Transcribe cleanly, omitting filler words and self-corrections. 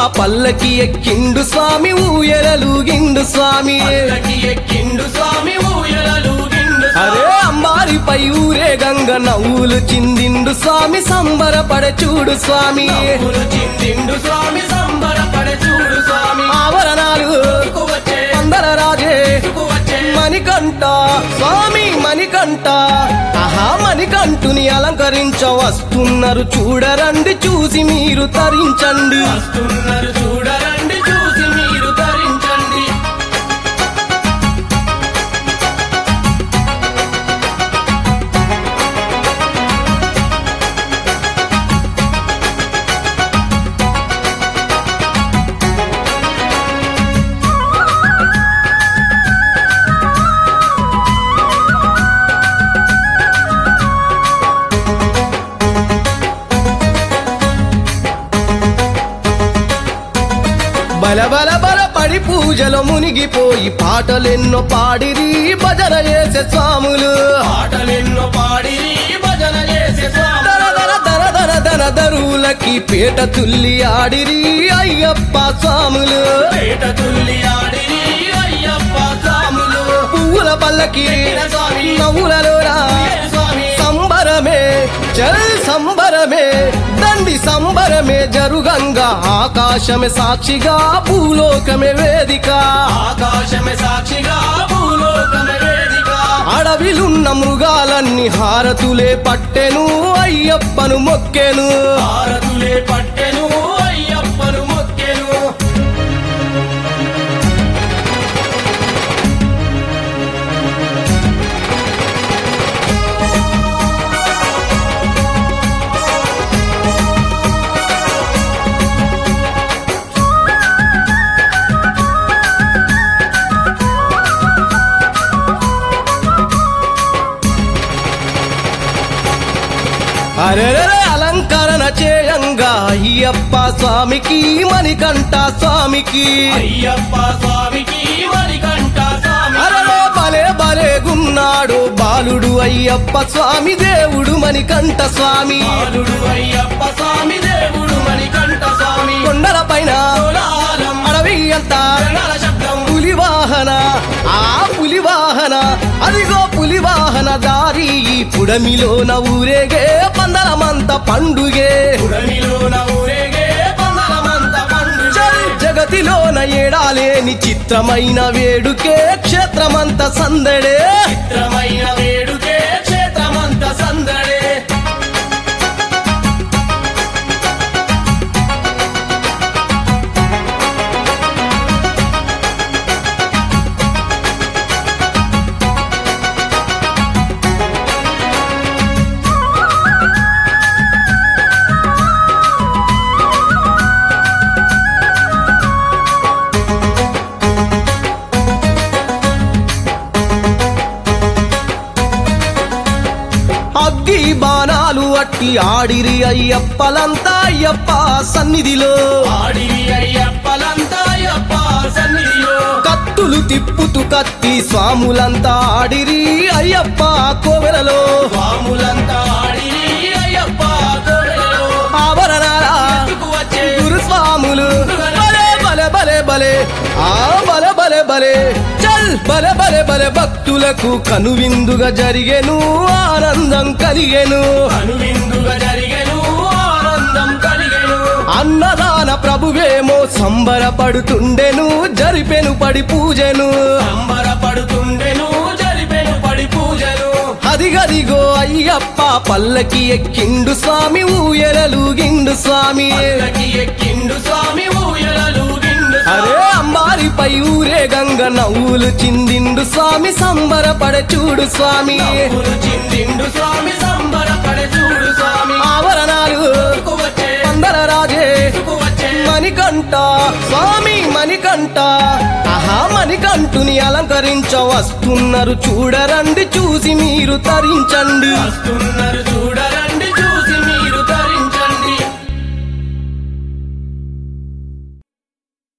పల్లకి ఎక్కిండు స్వామి ఊయలలుగిండు స్వామి అరే అంబారిపై ఊరే గంగ నవ్వులు చిందిండు స్వామి సంబరపడే చూడు స్వామి ఆవరణాలు అందర రాజే మణికంఠ స్వామి మణికంఠ ఆహా మణికంఠుని అలంకరించ వస్తున్నారు చూడరండి చూసి మీరు తరించండి బల బల బల పడి పూజలో మునిగిపోయి పాటలెన్నో పాడిరి భజన చేసే స్వాములు దర దర దర దర దర దరువులకి పేట తుల్లి ఆడిరి అయ్యప్ప స్వాములు పువ్వుల పల్లకి నవ్వులలోరా సంబరమే చల్ సంబరమే దండి సంబరమే జరుగంగా ఆకాశమే సాక్షిగా భూలోకమే వేదిక అడవిలున్న మృగాలన్నీ హారతులే పట్టెను అయ్యప్పను మొక్కెను అరెరే అలంకరణ చేయంగా అయ్యప్ప స్వామికి మణికంఠ స్వామికి అరెరే బలే బలే గున్నాడు బాలుడు అయ్యప్ప స్వామి దేవుడు మణికంఠ స్వామి కొండల పైన అడవి అంతా పులివాహన ఆ పులివాహన అదిగో పులివాహన దారి పుడమిలోన ఊరేగే పందలమంత పండుగే జగతిలోన ఏడాలేని చిత్రమైన వేడుకే క్షేత్రమంత సందడే అగ్గి బాణాలు అట్టి ఆడిరి అయ్యప్పలంతా అయ్యప్ప సన్నిధిలో కత్తులు తిప్పుతూ కత్తి స్వాములంతా ఆడిరి అయ్యప్ప కోవెలలో ఆభరణాల గురుస్వాములు బలే బలే బలే బలే ఆ బలే బలే బలే చల్ బలే బలే బలే భక్తులకు కనువిందుగా జరిగెను ఆనందం కలిగెను అన్నదాన ప్రభువేమో సంబరపడుతుండెను జరిపెను పడి పూజను అదిగదిగో అయ్యప్ప పల్లకి ఎక్కిండు స్వామి ఊయలలుగిండు స్వామి అరే అంబారిపై ఊరే గంగ నవ్వులు చిందిండు స్వామి సంబరపడే చూడు స్వామి ఆవరణాలు అందర రాజే మణికంఠ స్వామి మణికంఠ ఆహా మణికంఠుని అలంకరించ వస్తున్నారు చూడరండి చూసి మీరు తరించండి